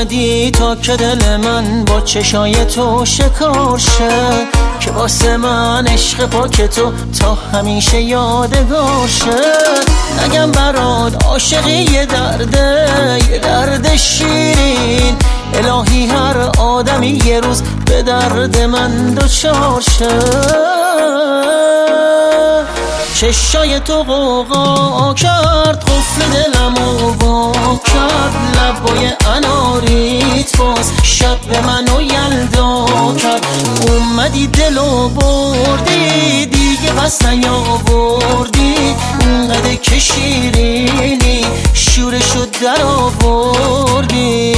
اومدی تا که دل من با چشای تو شکار شه، که واسه من عشق پاک تو تا همیشه یادگار شه. نگم برات عاشقی یه درد شیرین، الهی هر آدمی یه روز به درد من دوچار شه. چشای تو غوغا کرد قفل دلمو وا کرد، لبای اناریت باز شب به منو یلدا کرد. اومدی دلو بردی دیگه پس نیاوردی، اونقدر که شیرینی شورشو در آوردی.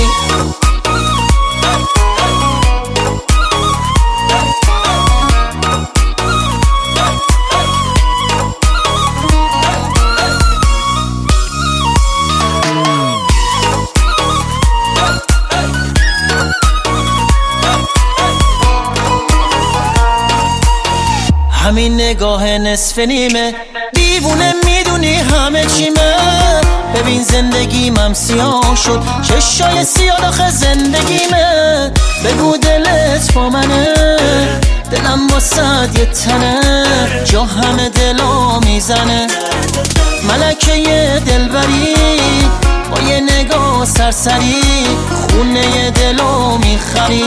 همین نگاه نصف نیمه دیوونه میدونی همه چیمه. ببین زندگیمم سیاه شد، چشای سیاه داخل زندگیمه. بگو دلت با منه، دلم واسد یه تنه، جا همه دلا میزنه. ملکه دلبری با یه نگاه سرسری، خونه دلو میخری.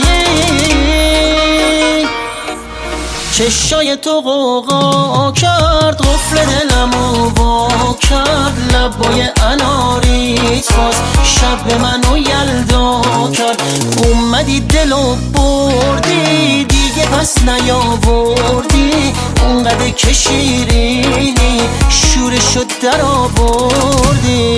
چشای تو غوغا کرد قفل دلمو وا کرد، لبای اناریت باز شب به منو یلدا کرد. اومدی دلو بردی دیگه پس نیاوردی، اونقدر که شیرینی شورشو در آوردی.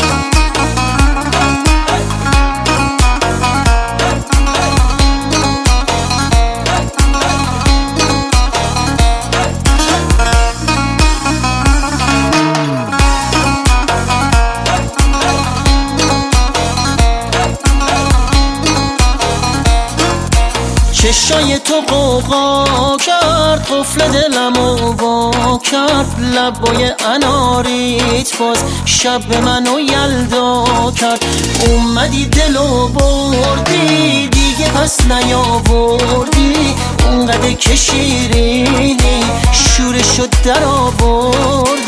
چشای تو غوغا کرد قفل دلمو وا کرد، لبای اناریت باز شب به منو یلدا کرد. اومدی دلو بردی دیگه پس نیاوردی، اونقدر که شیرینی شورشو در آوردی.